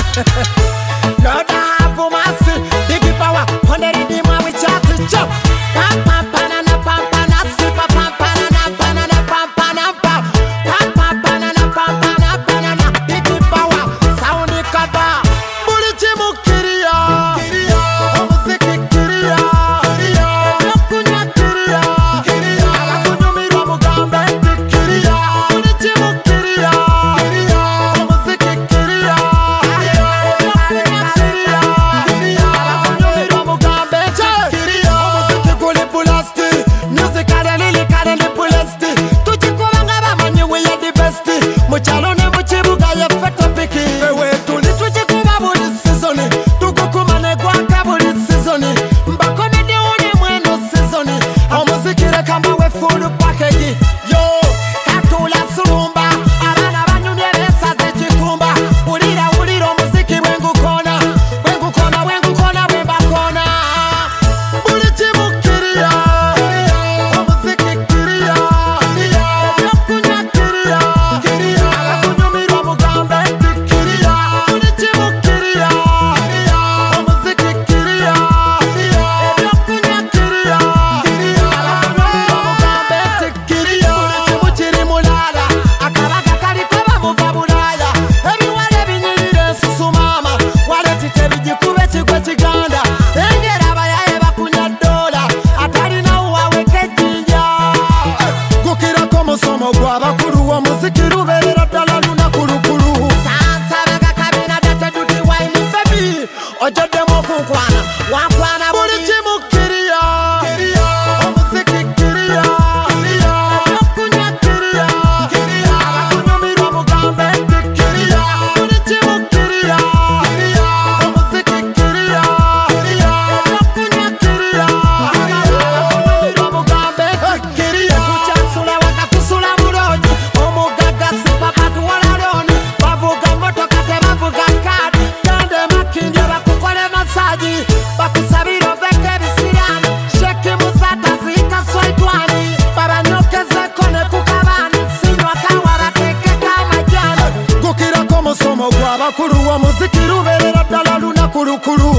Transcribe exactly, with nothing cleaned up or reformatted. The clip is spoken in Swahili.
Lord have mercy, big power, on the rhythm of which I to jump. Pam pam panana pam pana sipa pam panana panana pam pana pam pam pam panana pam pana panana big power, sound kaba. Buliti mukiria, kiria, muziki kiria, kiria, yokunya kiria, kiria, abakunyumira mugambe kiria. Buliti mukiria, kiria, muziki kiria, kiria, yokunya kiria, kiria, abakunyumira mugambe kiria. Muziki guli pulasti, music adeli kadeli pulasti. Tujikubanga bamanyi we are the best. Muchalo ne muchibuga ye feta piki. Ewe tuli tujikuba buli season. Tukukumane gwaka buli season. Mbakomedi uni mwendo season. Omuzikire kamba we full package. Yo, katula surumba. Abana banyunye besa zichikumba. Ulira ulira omuziki wengu kona. Wengu kona, wengu kona, wemba kona. Buliti mukiria, omuziki kiria, yokunya kiria, abakunyumira mugambe kiria. Buliti mukiria, omuziki kiria, yokunya kiria, abakunyumira mugambe kiria. Buliti mukiri mulala, akabaga kali kaba muva bulaya. Ebiwale binyirire nsusumama, waletite bijikube kigwe kiganda. Engera abayaye bakunya dola, atalina uwaweka ejjinja. Gukirako musomo gw'abakulu, omuziki lubeerera ddala lunakulukulu. Sansabaga kabina datedudi wine baby, ojoddemu okunkwana, wankwana buliti mukiria, omuziki kiria, yokunya kiria, abakunyumira mugambe kiria. Buliti mukiria, omuziki kiria, yokunya kiria, abakunyumira mugambe kiria. Tukyasula wakatusula bulungi, omugaga sipa katuwola loni. Bavuga motoka tebavuga kadi, gande makindye bakukole masaji. Bakusabira oveke ebisiraani, sheki musata ziyita swaitwani. Babanyokezeko ne kukabani, sinywa kawa batekeko amajani. Gukirako musomo gw'abakulu, omuziki lubeerera ddala lunakulukulu.